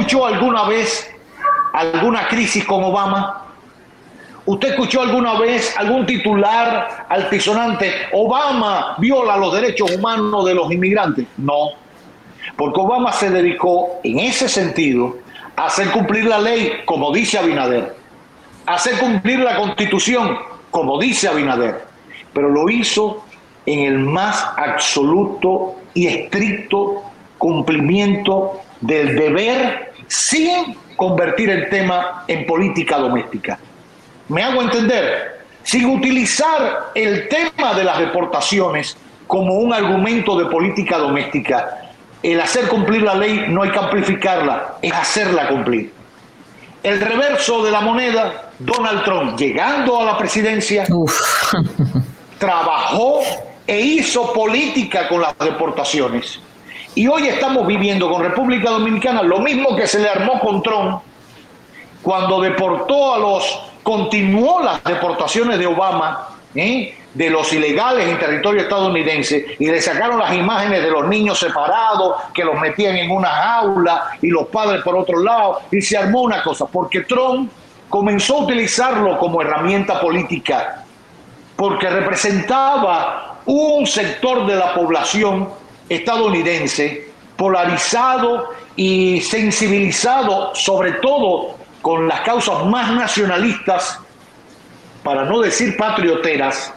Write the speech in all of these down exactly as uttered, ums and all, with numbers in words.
escuchó alguna vez alguna crisis con Obama? ¿Usted escuchó alguna vez algún titular altisonante? Obama viola los derechos humanos de los inmigrantes. No, porque Obama se dedicó en ese sentido a hacer cumplir la ley, como dice Abinader, a hacer cumplir la Constitución, como dice Abinader, pero lo hizo en el más absoluto y estricto cumplimiento del deber, sin convertir el tema en política doméstica. ¿Me hago entender? Sin utilizar el tema de las deportaciones como un argumento de política doméstica. El hacer cumplir la ley no hay que amplificarla, es hacerla cumplir. El reverso de la moneda, Donald Trump, llegando a la presidencia, Uf. trabajó e hizo política con las deportaciones. Y hoy estamos viviendo con República Dominicana lo mismo que se le armó con Trump cuando deportó a los, continuó las deportaciones de Obama, ¿eh? de los ilegales en territorio estadounidense, y le sacaron las imágenes de los niños separados, que los metían en una jaula y los padres por otro lado, y se armó una cosa, porque Trump comenzó a utilizarlo como herramienta política, porque representaba un sector de la población estadounidense polarizado y sensibilizado, sobre todo con las causas más nacionalistas, para no decir patrioteras,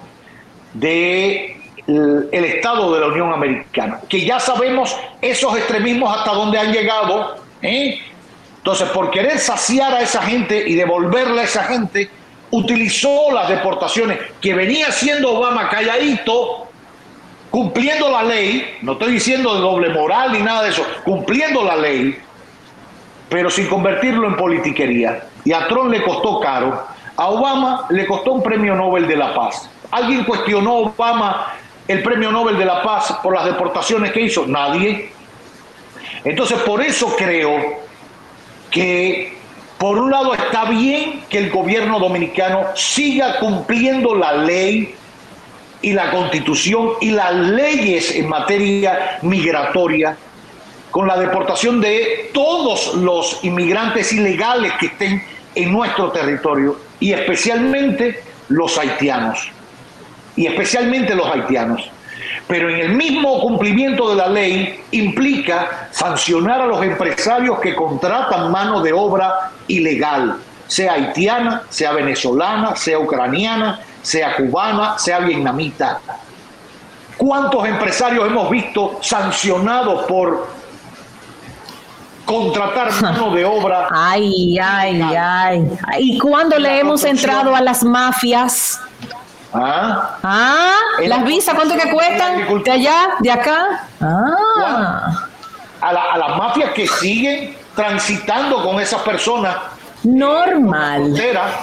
del el Estado de la Unión Americana, que ya sabemos esos extremismos hasta dónde han llegado, ¿eh? Entonces, por querer saciar a esa gente y devolverle a esa gente, utilizó las deportaciones que venía haciendo Obama calladito, cumpliendo la ley, no estoy diciendo de doble moral ni nada de eso, cumpliendo la ley, pero sin convertirlo en politiquería. Y a Trump le costó caro. A Obama le costó un premio Nobel de la Paz. ¿Alguien cuestionó a Obama el premio Nobel de la Paz por las deportaciones que hizo? Nadie. Entonces, por eso creo que, por un lado, está bien que el gobierno dominicano siga cumpliendo la ley y la Constitución y las leyes en materia migratoria, con la deportación de todos los inmigrantes ilegales que estén en nuestro territorio, y especialmente los haitianos, y especialmente los haitianos. Pero en el mismo cumplimiento de la ley implica sancionar a los empresarios que contratan mano de obra ilegal, sea haitiana, sea venezolana, sea ucraniana, sea cubana, sea vietnamita. ¿Cuántos empresarios hemos visto sancionados por contratar mano de obra? Ay, ay, ay. ¿Y cuándo le hemos entrado a las mafias? ¿Ah? ¿Ah? ¿Las visas cuánto que cuestan? ¿De allá? ¿De acá? Ah. A, la, a las mafias que siguen transitando con esas personas. Normal.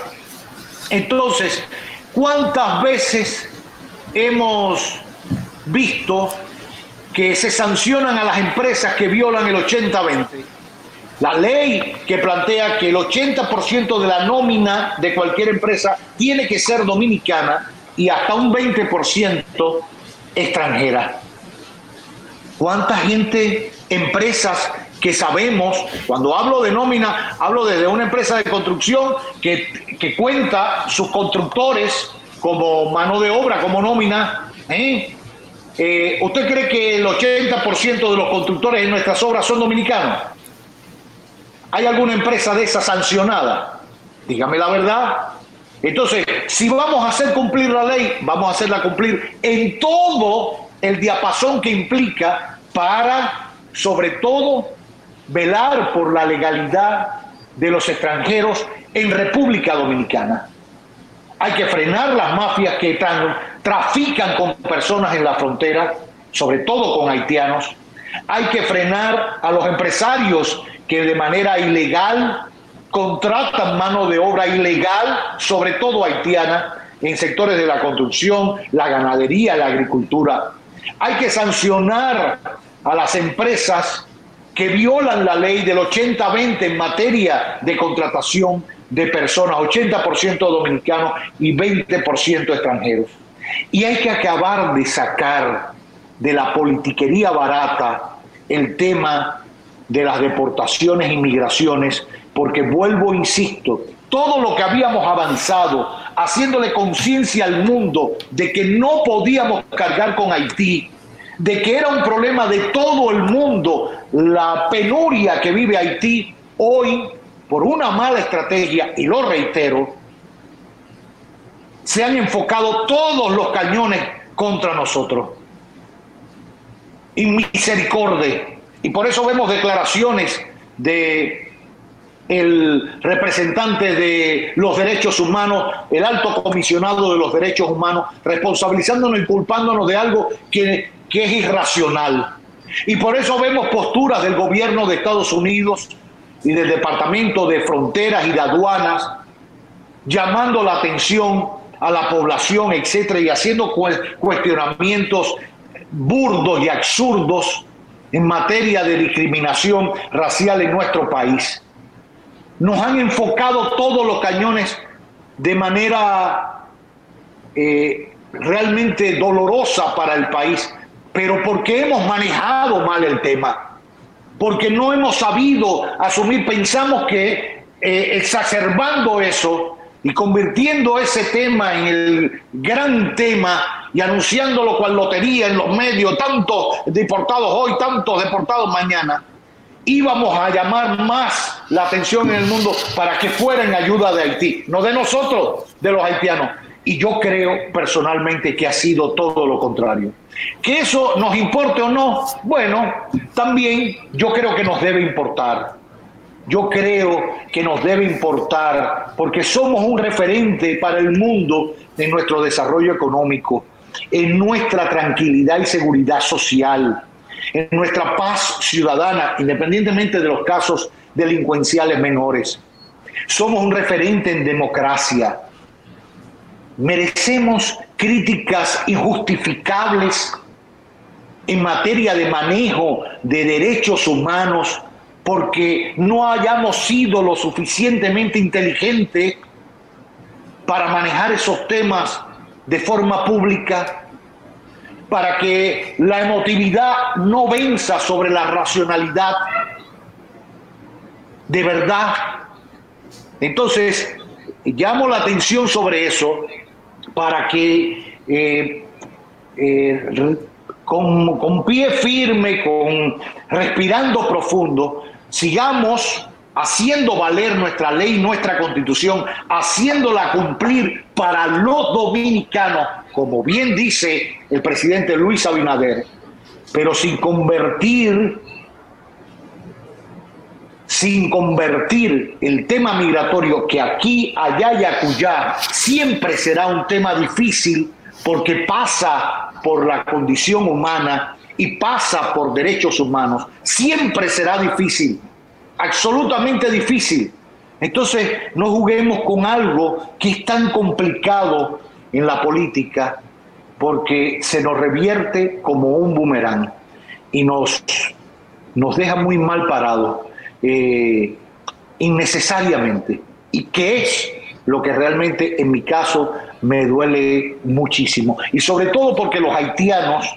Entonces, ¿cuántas veces hemos visto que se sancionan a las empresas que violan el ochenta veinte? La ley que plantea que el ochenta por ciento de la nómina de cualquier empresa tiene que ser dominicana y hasta un veinte por ciento extranjera. ¿Cuánta gente, empresas que sabemos, cuando hablo de nómina, hablo desde una empresa de construcción que, que cuenta sus constructores como mano de obra, como nómina, ¿eh? Eh, ¿Usted cree que el ochenta por ciento de los constructores en nuestras obras son dominicanos? ¿Hay alguna empresa de esa sancionada? Dígame la verdad. Entonces, si vamos a hacer cumplir la ley, vamos a hacerla cumplir en todo el diapasón que implica para, sobre todo, velar por la legalidad de los extranjeros en República Dominicana. Hay que frenar las mafias que trafican con personas en la frontera, sobre todo con haitianos. Hay que frenar a los empresarios que de manera ilegal contratan mano de obra ilegal, sobre todo haitiana, en sectores de la construcción, la ganadería, la agricultura. Hay que sancionar a las empresas que violan la ley del ochenta veinte en materia de contratación de personas, ochenta por ciento dominicanos y veinte por ciento extranjeros. Y hay que acabar de sacar de la politiquería barata el tema de las deportaciones y migraciones, porque vuelvo, insisto, todo lo que habíamos avanzado, haciéndole conciencia al mundo de que no podíamos cargar con Haití, de que era un problema de todo el mundo, la penuria que vive Haití, hoy, por una mala estrategia, y lo reitero, se han enfocado todos los cañones contra nosotros. Y misericordia. Y por eso vemos declaraciones de el representante de los derechos humanos, el alto comisionado de los derechos humanos, responsabilizándonos y culpándonos de algo que, que es irracional. Y por eso vemos posturas del gobierno de Estados Unidos y del Departamento de Fronteras y de Aduanas llamando la atención a la población, etcétera, y haciendo cuestionamientos burdos y absurdos en materia de discriminación racial en nuestro país. Nos han enfocado todos los cañones de manera eh, realmente dolorosa para el país, pero porque hemos manejado mal el tema, porque no hemos sabido asumir. Pensamos que eh, exacerbando eso y convirtiendo ese tema en el gran tema y anunciándolo cual lotería en los medios, tantos deportados hoy, tantos deportados mañana, íbamos a llamar más la atención en el mundo para que fuera en ayuda de Haití, no de nosotros, de los haitianos. Y yo creo personalmente que ha sido todo lo contrario. Que eso nos importe o no, bueno, también yo creo que nos debe importar. Yo creo que nos debe importar porque somos un referente para el mundo en nuestro desarrollo económico, en nuestra tranquilidad y seguridad social, en nuestra paz ciudadana, independientemente de los casos delincuenciales menores. Somos un referente en democracia. Merecemos críticas injustificables en materia de manejo de derechos humanos porque no hayamos sido lo suficientemente inteligentes para manejar esos temas de forma pública, para que la emotividad no venza sobre la racionalidad de verdad. Entonces, llamo la atención sobre eso para que eh, eh, con, con pie firme, con respirando profundo, sigamos haciendo valer nuestra ley, nuestra constitución, haciéndola cumplir para los dominicanos, como bien dice el presidente Luis Abinader, pero sin convertir, sin convertir el tema migratorio, que aquí, allá y acullá siempre será un tema difícil, porque pasa por la condición humana y pasa por derechos humanos, siempre será difícil, absolutamente difícil. Entonces no juguemos con algo que es tan complicado en la política, porque se nos revierte como un boomerang y nos, nos deja muy mal parados eh, innecesariamente, y que es lo que realmente en mi caso me duele muchísimo, y sobre todo porque los haitianos,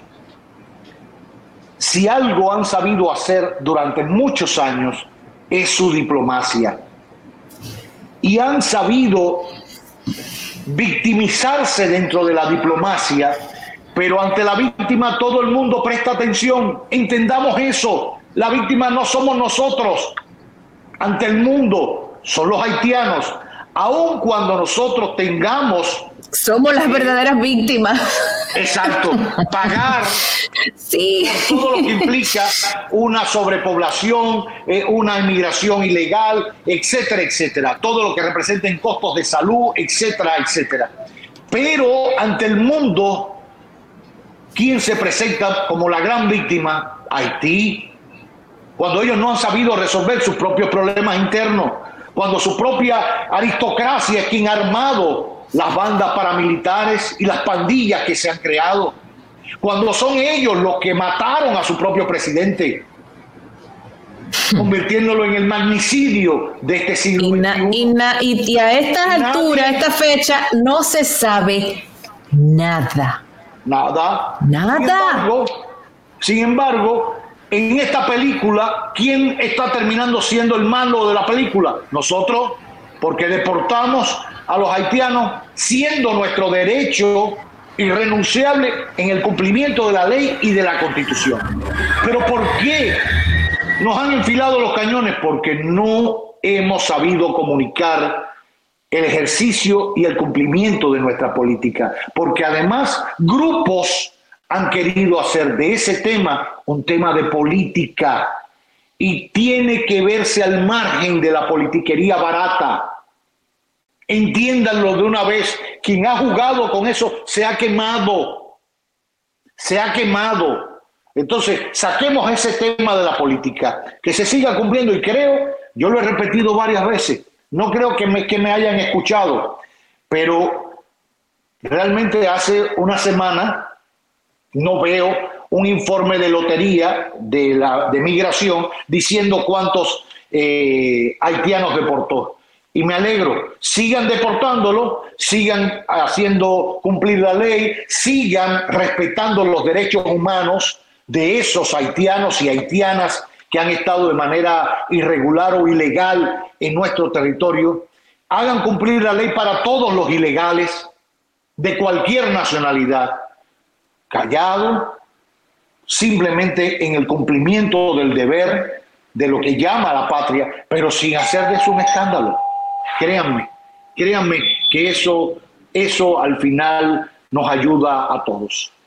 si algo han sabido hacer durante muchos años, es su diplomacia. Y han sabido victimizarse dentro de la diplomacia, pero ante la víctima todo el mundo presta atención. Entendamos eso. La víctima no somos nosotros. Ante el mundo son los haitianos. Aun cuando nosotros tengamos... Somos las verdaderas víctimas. Exacto. Pagar sí. todo lo que implica una sobrepoblación, eh, una inmigración ilegal, etcétera, etcétera. Todo lo que representa en costos de salud, etcétera, etcétera. Pero ante el mundo, ¿quién se presenta como la gran víctima? Haití. Cuando ellos no han sabido resolver sus propios problemas internos, cuando su propia aristocracia es quien ha armado las bandas paramilitares y las pandillas que se han creado, cuando son ellos los que mataron a su propio presidente, convirtiéndolo en el magnicidio de este siglo y, na, y, na, y, y a estas alturas, a esta fecha, no se sabe nada. Nada. Nada. Sin embargo, sin embargo en esta película, ¿quién está terminando siendo el malo de la película? Nosotros, porque deportamos a los haitianos, siendo nuestro derecho irrenunciable en el cumplimiento de la ley y de la Constitución. ¿Pero por qué nos han enfilado los cañones? Porque no hemos sabido comunicar el ejercicio y el cumplimiento de nuestra política, porque además grupos han querido hacer de ese tema un tema de política y tiene que verse al margen de la politiquería barata. Entiéndanlo de una vez, quien ha jugado con eso se ha quemado, se ha quemado. Entonces, saquemos ese tema de la política, que se siga cumpliendo, y creo, yo lo he repetido varias veces, no creo que me, que me hayan escuchado, pero realmente hace una semana no veo un informe de lotería de, la, de migración diciendo cuántos eh, haitianos deportó. Y me alegro, sigan deportándolo, sigan haciendo cumplir la ley, sigan respetando los derechos humanos de esos haitianos y haitianas que han estado de manera irregular o ilegal en nuestro territorio. Hagan cumplir la ley para todos los ilegales de cualquier nacionalidad. Callado, simplemente en el cumplimiento del deber de lo que llama la patria, pero sin hacer de eso un escándalo. Créanme, créanme que eso, eso al final nos ayuda a todos.